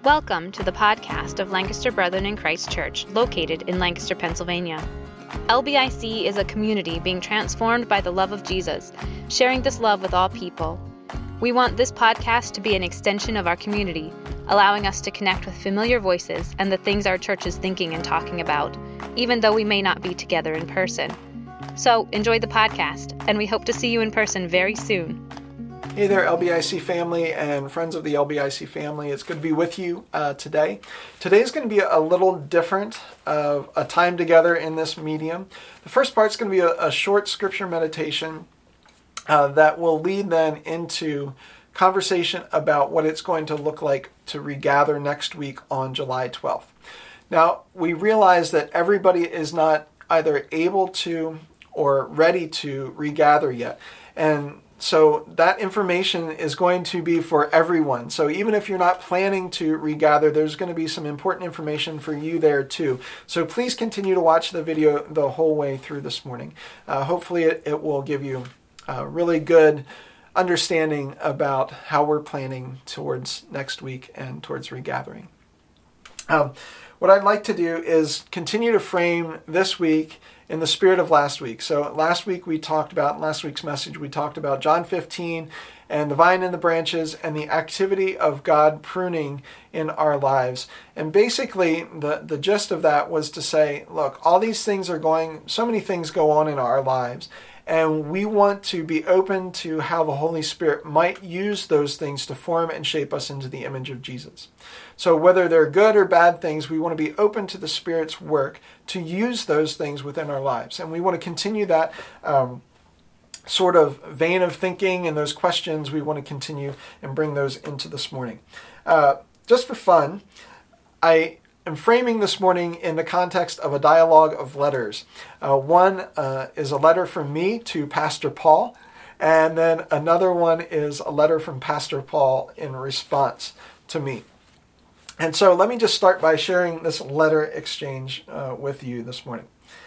Welcome to the podcast of Lancaster Brethren in Christ Church, located in Lancaster, Pennsylvania. LBIC is a community being transformed by the love of Jesus, sharing this love with all people. We want this podcast to be an extension of our community, allowing us to connect with familiar voices and the things our church is thinking and talking about, even though we may not be together in person. So enjoy the podcast, and we hope to see you in person very soon. Hey there, LBIC family and friends of the LBIC family. It's good to be with you today. Today is going to be a little different of a time together in this medium. The first part is going to be a short scripture meditation that will lead then into conversation about what it's going to look like to regather next week on July 12th. Now, we realize that everybody is not either able to or ready to regather yet. And so that information is going to be for everyone. So even if you're not planning to regather, there's going to be some important information for you there too. So please continue to watch the video the whole way through this morning. Hopefully it will give you a really good understanding about how we're planning towards next week and towards regathering. What I'd like to do is continue to frame this week in the spirit of last week. So last week we talked about, in last week's message, we talked about John 15 and the vine and the branches and the activity of God pruning in our lives. And basically the gist of that was to say, look, all these things so many things go on in our lives. And we want to be open to how the Holy Spirit might use those things to form and shape us into the image of Jesus. So whether they're good or bad things, we want to be open to the Spirit's work to use those things within our lives. And we want to continue that sort of vein of thinking and those questions. We want to continue and bring those into this morning. Just for fun, I am framing this morning in the context of a dialogue of letters. One is a letter from me to Pastor Paul, and then another one is a letter from Pastor Paul in response to me. And so let me just start by sharing this letter exchange with you this morning.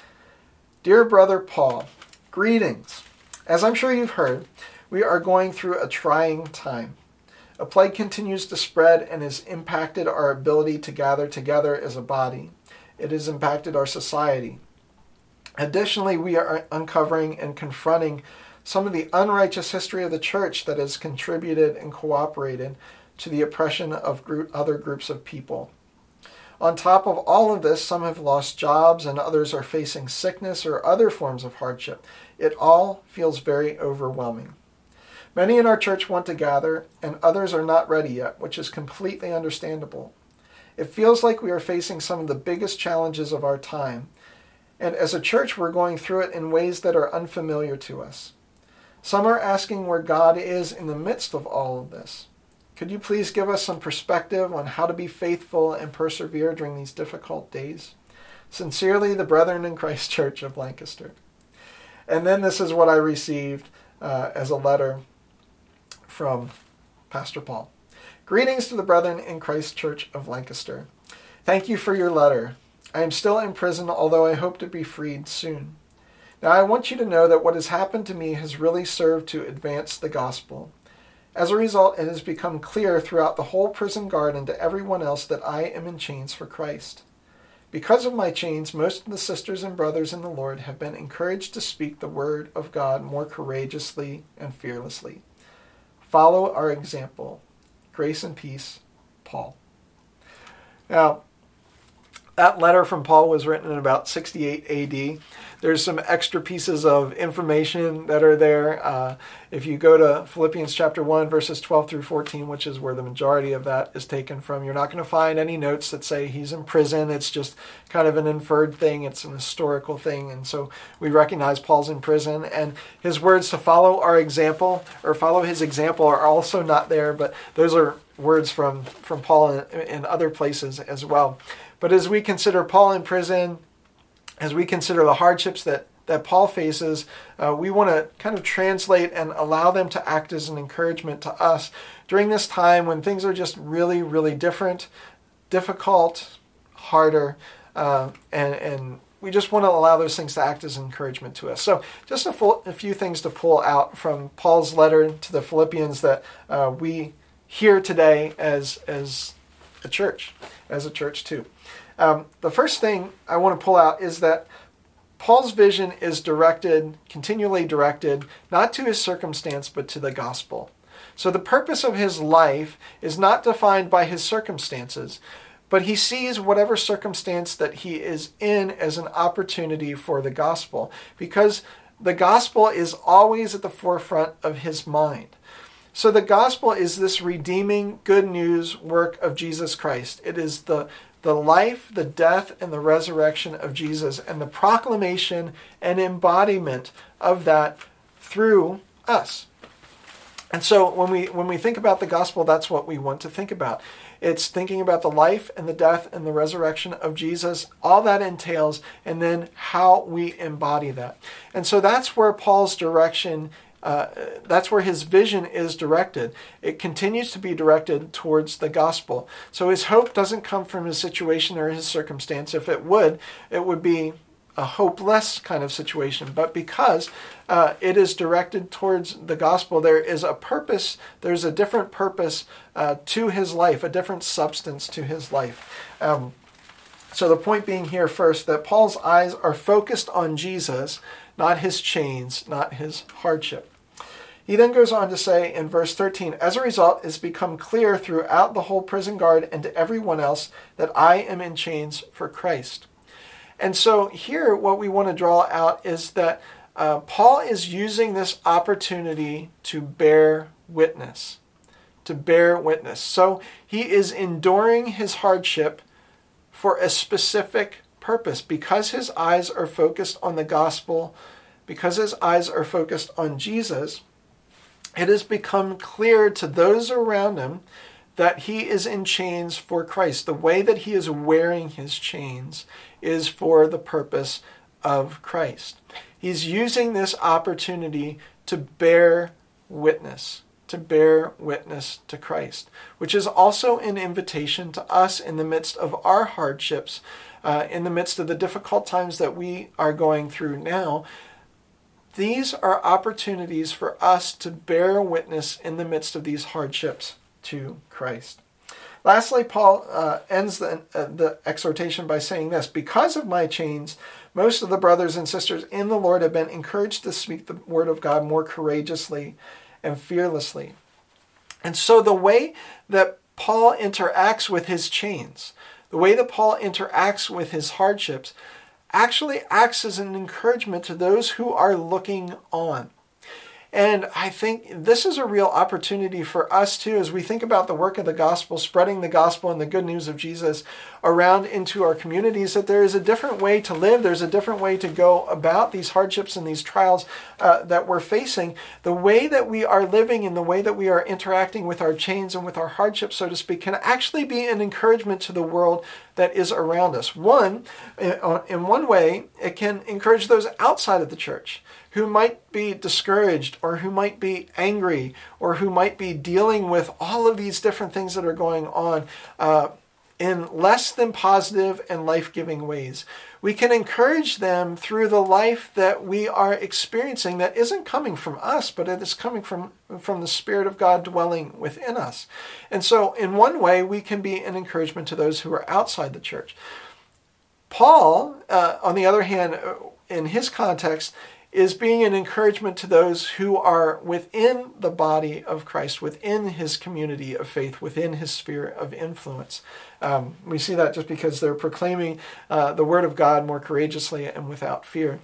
Dear Brother Paul, greetings. As I'm sure you've heard, we are going through a trying time. A plague continues to spread and has impacted our ability to gather together as a body. It has impacted our society. Additionally, we are uncovering and confronting some of the unrighteous history of the church that has contributed and cooperated to the oppression of other groups of people. On top of all of this, some have lost jobs and others are facing sickness or other forms of hardship. It all feels very overwhelming. Many in our church want to gather, and others are not ready yet, which is completely understandable. It feels like we are facing some of the biggest challenges of our time, and as a church we're going through it in ways that are unfamiliar to us. Some are asking where God is in the midst of all of this. Could you please give us some perspective on how to be faithful and persevere during these difficult days? Sincerely, the Brethren in Christ Church of Lancaster. And then this is what I received as a letter from Pastor Paul. Greetings to the Brethren in Christ Church of Lancaster. Thank you for your letter. I am still in prison, although I hope to be freed soon. Now I want you to know that what has happened to me has really served to advance the gospel. As a result, it has become clear throughout the whole prison guard and to everyone else that I am in chains for Christ. Because of my chains, most of the sisters and brothers in the Lord have been encouraged to speak the word of God more courageously and fearlessly. Follow our example. Grace and peace, Paul. Now, that letter from Paul was written in about 68 AD. There's some extra pieces of information that are there. If you go to Philippians chapter 1, verses 12 through 14, which is where the majority of that is taken from, you're not going to find any notes that say he's in prison. It's just kind of an inferred thing. It's an historical thing. And so we recognize Paul's in prison. And his words to follow our example, or follow his example, are also not there. But those are words from Paul in other places as well. But as we consider Paul in prison, as we consider the hardships that Paul faces, we want to kind of translate and allow them to act as an encouragement to us during this time when things are just really, really difficult, harder, and we just want to allow those things to act as encouragement to us. So just a few things to pull out from Paul's letter to the Philippians that we hear today as a church, as a church too. The first thing I want to pull out is that Paul's vision is continually directed, not to his circumstance, but to the gospel. So the purpose of his life is not defined by his circumstances, but he sees whatever circumstance that he is in as an opportunity for the gospel, because the gospel is always at the forefront of his mind. So the gospel is this redeeming good news work of Jesus Christ. It is the life, the death, and the resurrection of Jesus, and the proclamation and embodiment of that through us. And so when we think about the gospel, that's what we want to think about. It's thinking about the life and the death and the resurrection of Jesus, all that entails, and then how we embody that. And so that's where Paul's direction, that's where his vision is directed. It continues to be directed towards the gospel. So his hope doesn't come from his situation or his circumstance. If it would be a hopeless kind of situation. But because it is directed towards the gospel, there is a purpose, there's a different purpose to his life, a different substance to his life. So the point being here first, that Paul's eyes are focused on Jesus, not his chains, not his hardship. He then goes on to say in verse 13, as a result, it's become clear throughout the whole prison guard and to everyone else that I am in chains for Christ. And so here what we want to draw out is that Paul is using this opportunity to bear witness. So he is enduring his hardship for a specific purpose. Because his eyes are focused on the gospel, because his eyes are focused on Jesus, it has become clear to those around him that he is in chains for Christ. The way that he is wearing his chains is for the purpose of Christ. He's using this opportunity to bear witness to Christ, which is also an invitation to us in the midst of our hardships, in the midst of the difficult times that we are going through now. These are opportunities for us to bear witness in the midst of these hardships to Christ. Lastly, Paul ends the exhortation by saying this: because of my chains, most of the brothers and sisters in the Lord have been encouraged to speak the word of God more courageously and fearlessly. And so the way that Paul interacts with his chains, the way that Paul interacts with his hardships, actually acts as an encouragement to those who are looking on. And I think this is a real opportunity for us too, as we think about the work of the gospel, spreading the gospel and the good news of Jesus around into our communities, that there is a different way to live. There's a different way to go about these hardships and these trials that we're facing. The way that we are living and the way that we are interacting with our chains and with our hardships, so to speak, can actually be an encouragement to the world that is around us. In one way, it can encourage those outside of the church who might be discouraged or who might be angry or who might be dealing with all of these different things that are going on in less than positive and life-giving ways. We can encourage them through the life that we are experiencing that isn't coming from us, but it is coming from the Spirit of God dwelling within us. And so in one way, we can be an encouragement to those who are outside the church. Paul, on the other hand, in his context, is being an encouragement to those who are within the body of Christ, within his community of faith, within his sphere of influence. We see that just because they're proclaiming the word of God more courageously and without fear.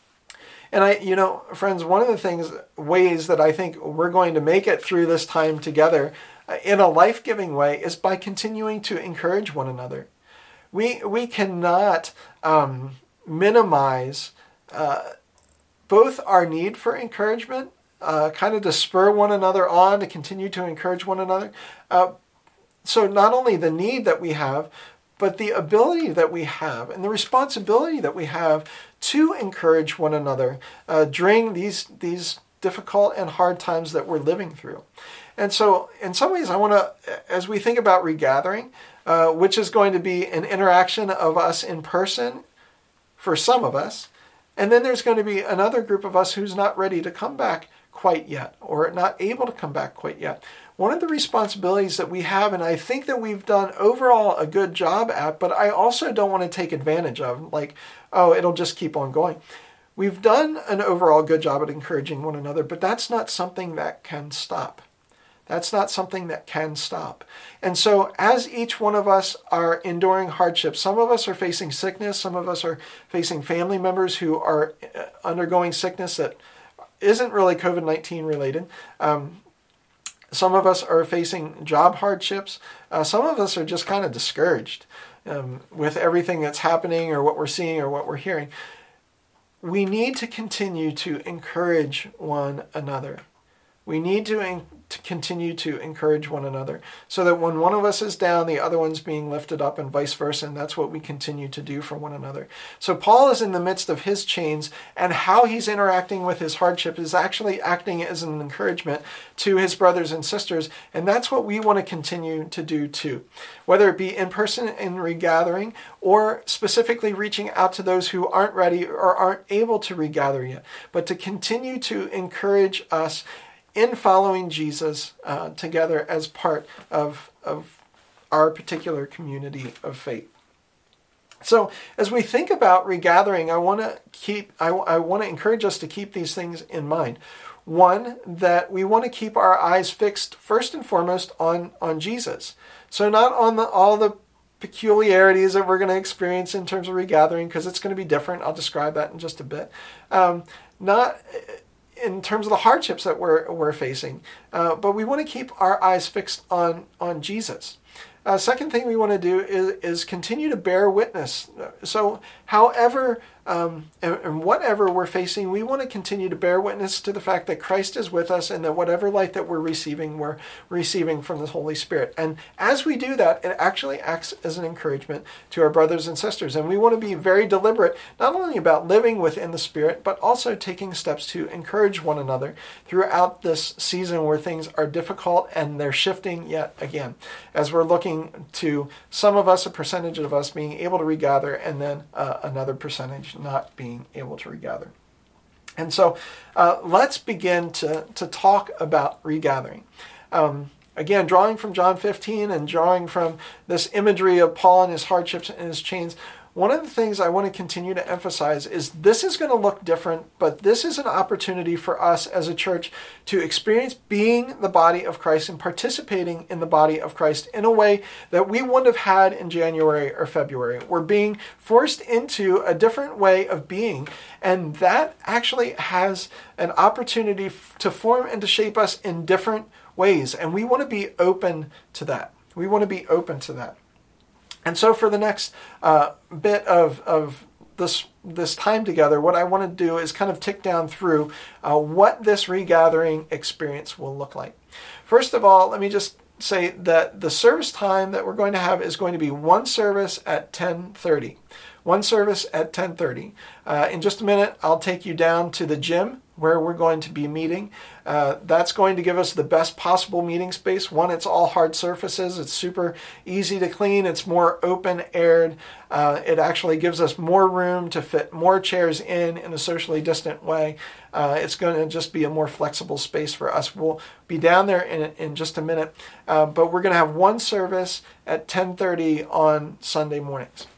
And friends, one of the ways that I think we're going to make it through this time together in a life-giving way is by continuing to encourage one another. We cannot minimize both our need for encouragement, kind of to spur one another on, to continue to encourage one another. So not only the need that we have, but the ability that we have and the responsibility that we have to encourage one another during these difficult and hard times that we're living through. And so in some ways, I want to, as we think about regathering, which is going to be an interaction of us in person for some of us, and then there's going to be another group of us who's not ready to come back quite yet, or not able to come back quite yet. One of the responsibilities that we have, and I think that we've done overall a good job at, but I also don't want to take advantage of, like, oh, it'll just keep on going. We've done an overall good job at encouraging one another, but that's not something that can stop. That's not something that can stop. And so as each one of us are enduring hardship, some of us are facing sickness, some of us are facing family members who are undergoing sickness that isn't really COVID-19 related. Some of us are facing job hardships. Some of us are just kind of discouraged with everything that's happening or what we're seeing or what we're hearing. We need to continue to encourage one another. We need to continue to encourage one another so that when one of us is down, the other one's being lifted up and vice versa. And that's what we continue to do for one another. So Paul is in the midst of his chains, and how he's interacting with his hardship is actually acting as an encouragement to his brothers and sisters. And that's what we want to continue to do too, whether it be in person in regathering or specifically reaching out to those who aren't ready or aren't able to regather yet, but to continue to encourage us in following Jesus together as part of our particular community of faith. So as we think about regathering, I want to encourage us to keep these things in mind. One, that we want to keep our eyes fixed first and foremost on Jesus. So not on all the peculiarities that we're going to experience in terms of regathering, because it's going to be different. I'll describe that in just a bit. Not in terms of the hardships that we're facing, but we want to keep our eyes fixed on Jesus. Second thing we want to do is continue to bear witness. So however and whatever we're facing, we want to continue to bear witness to the fact that Christ is with us and that whatever light that we're receiving from the Holy Spirit. And as we do that, it actually acts as an encouragement to our brothers and sisters. And we want to be very deliberate, not only about living within the Spirit, but also taking steps to encourage one another throughout this season where things are difficult and they're shifting yet again. As we're looking to some of us, a percentage of us being able to regather, and then another percentage not being able to regather. And so let's begin to talk about regathering. Again, drawing from John 15 and drawing from this imagery of Paul and his hardships and his chains, one of the things I want to continue to emphasize is this is going to look different, but this is an opportunity for us as a church to experience being the body of Christ and participating in the body of Christ in a way that we wouldn't have had in January or February. We're being forced into a different way of being, and that actually has an opportunity to form and to shape us in different ways, and we want to be open to that. We want to be open to that. And so for the next bit of this time together, what I want to do is kind of tick down through what this regathering experience will look like. First of all, let me just say that the service time that we're going to have is going to be one service at 10:30. One service at 10:30. In just a minute, I'll take you down to the gym where we're going to be meeting. That's going to give us the best possible meeting space. One, it's all hard surfaces. It's super easy to clean. It's more open-aired. It actually gives us more room to fit more chairs in a socially distant way. It's going to just be a more flexible space for us. We'll be down there in just a minute, but we're going to have one service at 10:30 on Sunday mornings.